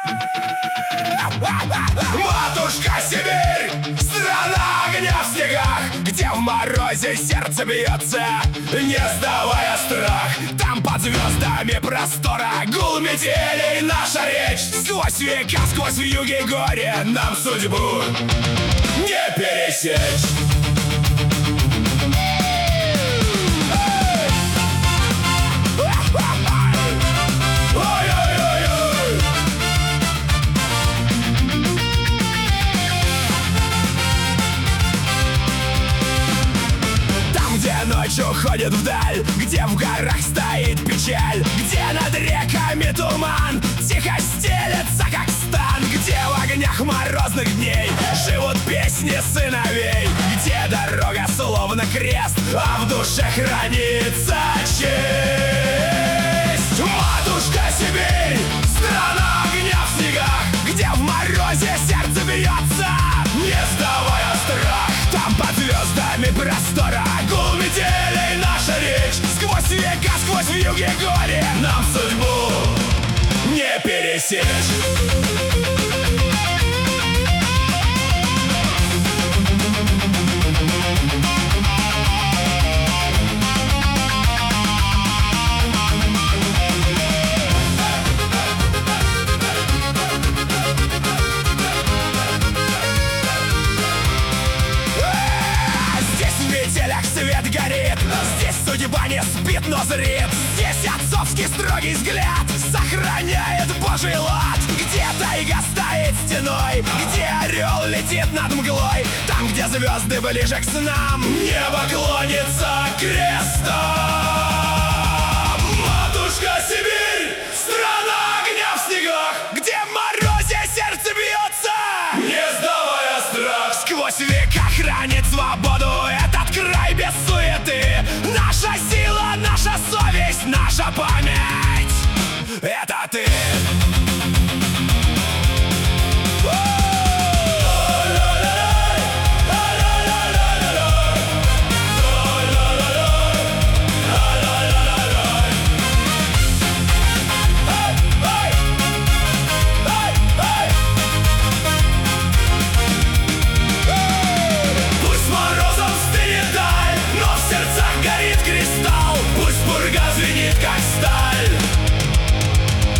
Матушка Сибирь, страна огня в снегах, где в морозе сердце бьется, не сдавая страх. Там под звездами простора гул метелей наша речь. Сквозь века, сквозь вьюги горе нам судьбу не пересечь. Ночь уходит вдаль, где в горах стоит печаль, где над реками туман тихо стелется, как стан, где в огнях морозных дней живут песни сыновей, где дорога словно крест, а в душе хранится честь. Матушка Сибирь, страна огня в снегах, где в морозе сердце бьется, не сдавая страх. Там под звездами простора гул метелей наша речь. Сквозь века, сквозь вьюги горе нам судьбу не пересечь. Свет горит, здесь судьба не спит, но зрит. Здесь отцовский строгий взгляд сохраняет Божий лад. Где тайга стоит стеной, где орел летит над мглой, там, где звезды ближе к снам, небо клонится крестом. Матушка Сибирь, страна огня в снегах, где в морозе сердце бьется, не сдавая страх. Сквозь века хранит свободу этот край без суеты. Наша сила, наша совесть, наша память — это ты.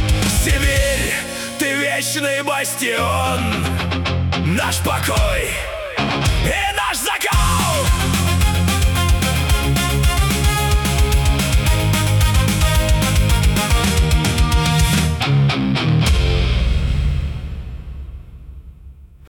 Сибирь, ты вечный бастион, наш покой.